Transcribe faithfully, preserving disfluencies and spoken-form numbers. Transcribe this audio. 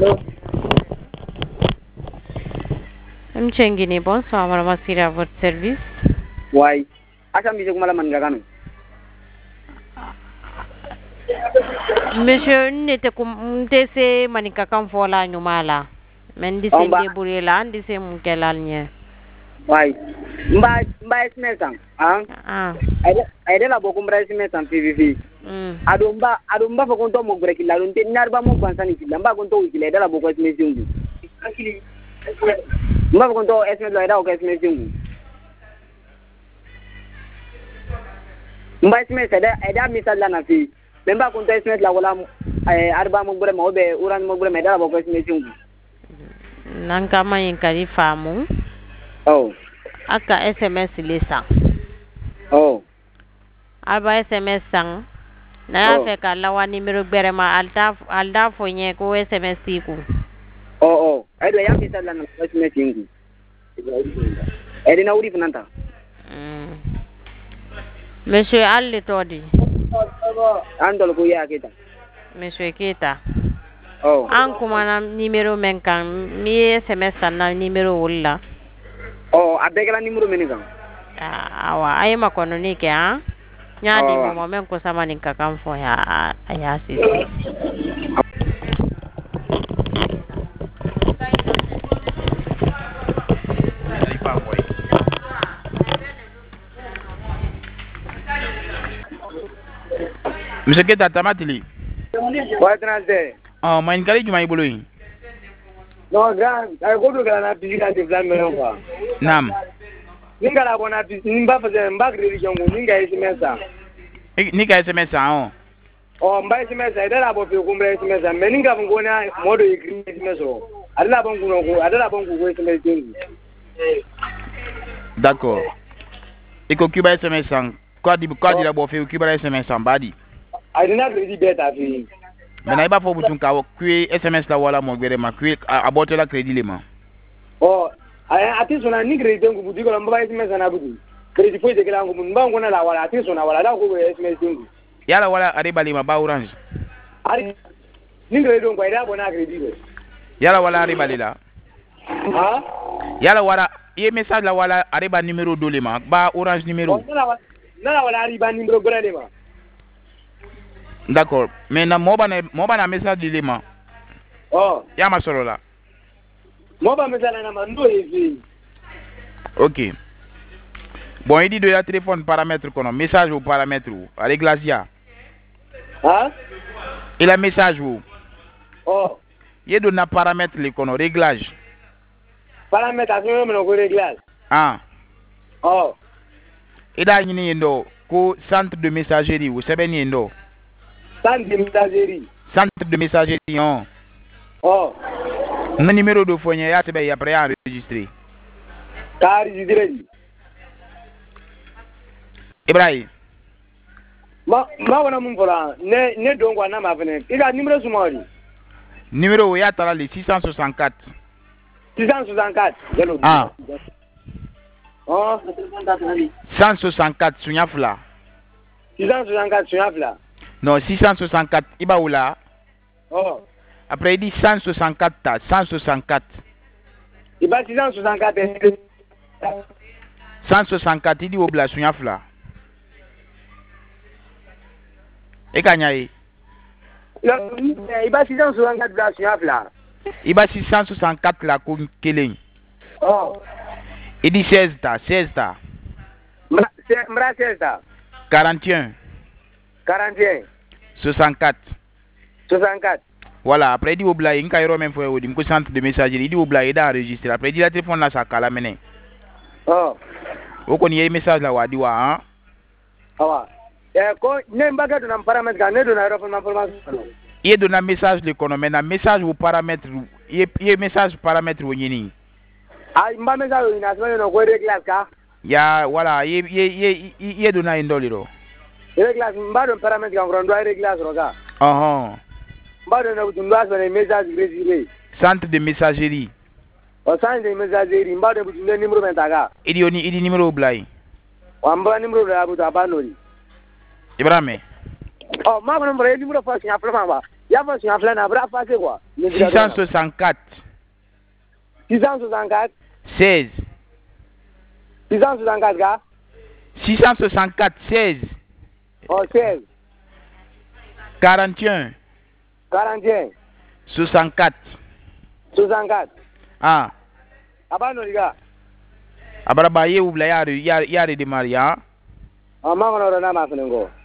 Allô? M. Chengini, bonsoir, madame Assiri à votre service. Oui. Asa mi kuma la mangakano. Monsieur, n'était comme t'ese manika kam fola nyumala. Men di sen débrouiller là, di sen mon kelalnya. Oui. Mba mba esmesan. Ah. Ah. Aide aide la bokum bra esmesan P V V. Mm. Adomba adomba fa konto mo breki la lunte narba mo bansani ki lamba konto ukile aide la bokum esmesan. Mba fa konto esmesan la aide la bokum esmesan. Mba esmesan aide aide misal la na fi. Memba konto esmesan la wala arba mo bre mo be uran mo bre me aide la bokum esmesan. Nanka mayin kari famu. Oh. Aka S M S lesa. Oh. Alba S M S sang. Na ya fe ka lawa numero berema alta alda fonye ko S M S tiku. Oh oh. Aido ya misal la na S M S ingu. Edi na uri funanta. Mm. Monsieur Ali Todi. Andol ko ya kita. Monsieur Kita. Oh. An kuma na numero men kan mi S M S na numero wala. Oh, abegala numero men kan. Ah, awa ay makono ni ke ha. Nya di mo mo men ko sama nin kakam fo ya ya sisi. Monsieur Keta Tamatili. Ouais, transfert. Oh, ma inkali juma ibolo yi. Non, grand, ay ko do kana pizika de plan men quoi. Nam. Ninga la bona pizika, nimba faze mba credit jongo, ninga S M S a. Ni ka S M S a on. Oh, mba S M S a, dala bo fe kumbra S M S a, mais ninga ngona modo écrit S M S o. Adala bon kuno ko, adala bon ko S M S dingi. D'accord. E ko kuba S M S an. Quoi di quoi di la bo fe kuba S M S an badi. I did not really bet a fee. Mais na iba fo butun ka ku S M S la wala mo gbere ma ku abote la credit le ma. Oh, ati sona ni credit ngo budi ko mba S M S na budi. Credit fo de kala ngo mba ngona la wala ati sona wala da ko S M S dingi. Yala wala ari bali ma ba orange. Ari ni credit ngo ida bona credit. Yala wala ari bali la. Ha? Yala wala ye message la wala ari ba numéro dole ma ba orange numéro. Na wala ari ba numéro grade ma. D'accord. Mais na mo ba na mo ba na message dile ma. Oh. Ya ma soro la. Mo ba message na ma ndo evi. OK. Bon, il dit de la téléphone paramètre kono message au paramètre ou réglage ya. Hein? Il a message ou. Oh. Il donne na paramètre le kono réglage. Paramètre a so me ko réglage. Ah. Oh. Il a ni ndo ko centre de messagerie ou c'est ben ndo. Centre de messagerie. Centre de messagerie on. Oh. Le numéro de foyer ya c'est ben après enregistré. Ka enregistré. Ibrahim. Ma ma wana mun fola ne ne dongwa na ma fene. Ila numéro sumari. Numéro ya tala le six cent soixante-quatre. six cent soixante-quatre. Ah. Oh. cent soixante-quatre sunyafla. six cent soixante-quatre sunyafla. Non, six cent soixante-quatre iba oula. Oh. Après il dit cent soixante-quatre ta, cent soixante-quatre. Iba six cent soixante-quatre. cent soixante-quatre il dit obla sunyafla. E kanyaye. Iba six cent soixante-quatre bla sunyafla. Iba six cent soixante-quatre la ko kelen. Oh. Il dit seize ta, seize ta. Mbra seize ta. quarante et un. quarante et un. soixante-quatre. soixante-quatre. Voilà, après il dit obla il kairo même fois au centre de messagerie, il dit obla il a enregistré. Après il dit la téléphone là ça kala mene. Oh. O ko ni message la wadi wa hein. Awa. Eh ko ne mbaga do na paramètre ka ne do na refo na information. Il donne un message le kono mais na message ou paramètre il il message paramètre wo nyini. Ah mba message ina so no ko réglage ka. Ya voilà, il il il il donne un dollar. Réglage mba do paramètre ka ngro réglage roga. Ah ah. Mba do na butundo aso ne message réglé. Centre de messagerie. Au centre de messagerie mba do butundo numéro mentaga. Il dit il dit numéro blai. Wa mba numéro la butu abanori. Ibrahim. Oh ma ko numéro numéro fa nya plama ba. y a pas sur un flan à bras passer quoi. six cent soixante-quatre. six cent soixante-quatre. seize. six cent soixante-quatre gars. six cent soixante-quatre, seize. Oh, seize. quarante et un. quarante et un. soixante-quatre. soixante-quatre. Ah. Abba non les gars. Abba ba ye oubla ya ya ya redémarrer. Ah, ma on a ma fenengo.